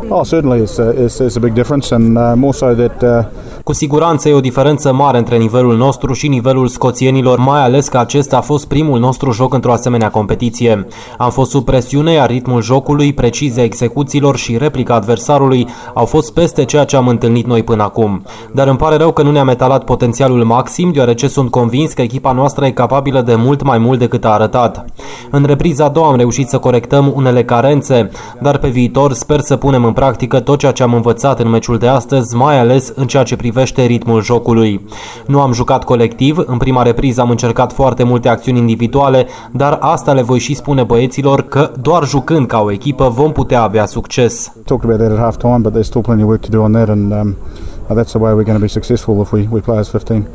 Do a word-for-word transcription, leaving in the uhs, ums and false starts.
Oh, certainly it's a, it's, it's a big difference, and uh, more so that uh... Cu siguranță e o diferență mare între nivelul nostru și nivelul scoțienilor, mai ales că acesta a fost primul nostru joc într-o asemenea competiție. Am fost sub presiune, iar ritmul jocului, precizia execuțiilor și replica adversarului au fost peste ceea ce am întâlnit noi până acum. Dar îmi pare rău că nu ne-am etalat potențialul maxim, deoarece sunt convins că echipa noastră e capabilă de mult mai mult decât a arătat. În repriza a doua am reușit să corectăm unele carențe, dar pe viitor sper să punem în practică tot ceea ce am învățat în meciul de astăzi, mai ales în ceea ce privește ritmul jocului. Nu am jucat colectiv, în prima repriză am încercat foarte multe acțiuni individuale, dar asta le voi și spune băieților că doar jucând ca o echipă vom putea avea succes. Talked about that at half time, but there's still plenty of work to do on that, and um, that's the way we're going to be successful if we we play as fifteen.